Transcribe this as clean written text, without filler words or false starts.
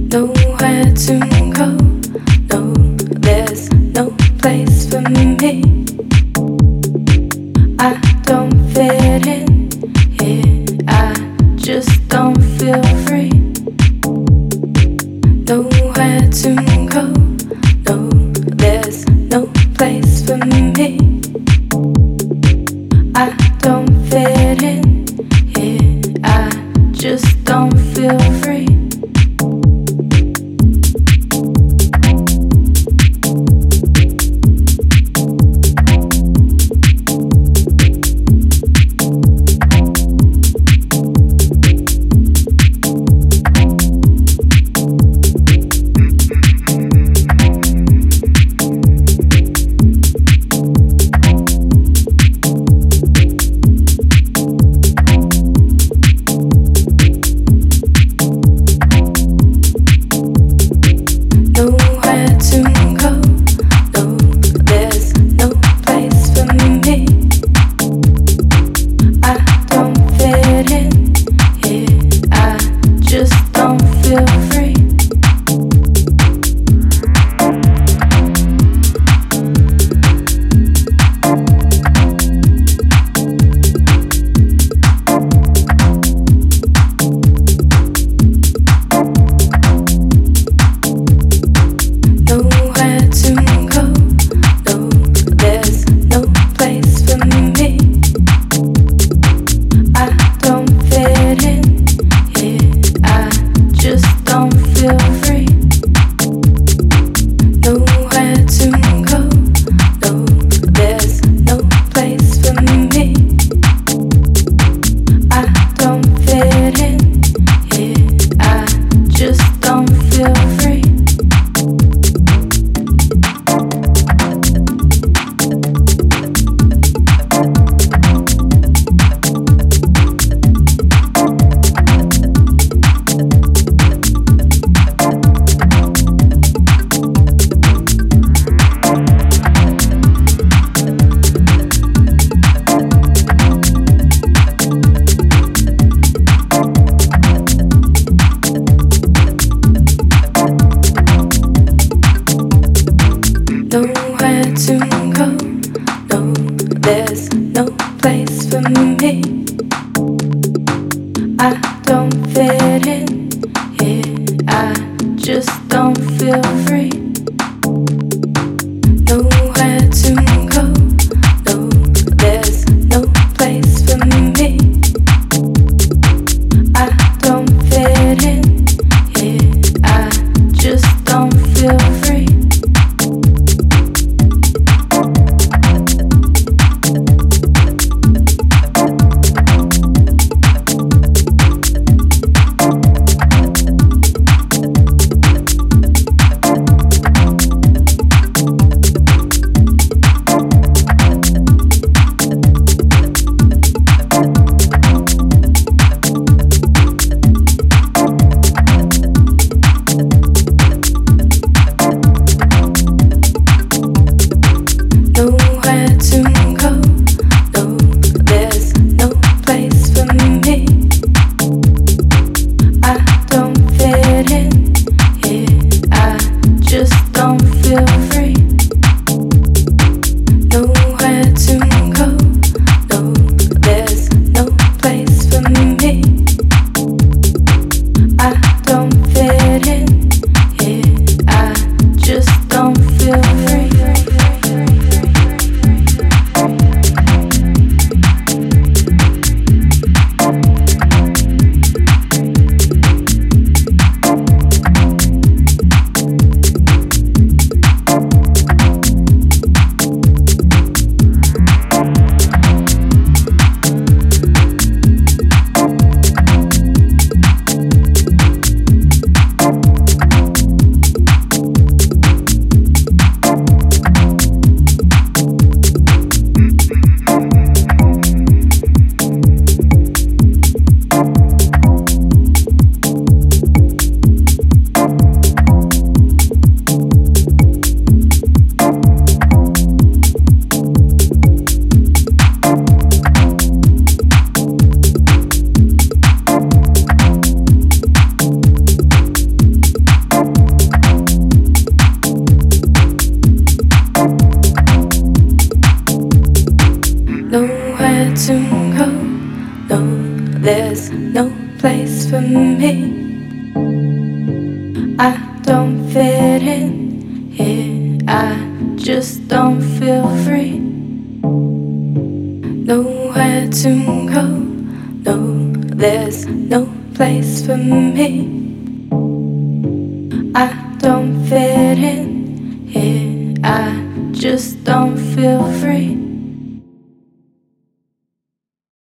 nowhere to go. No, there's no place for me. I don't fit in here. I just don't feel free. Nowhere to go. No, there's no place for me. I don't fit in here. I just don't feel free. I don't fit in here. I just don't feel free. Nowhere to go. No, there's no place for me. I don't fit in here. I just don't feel free.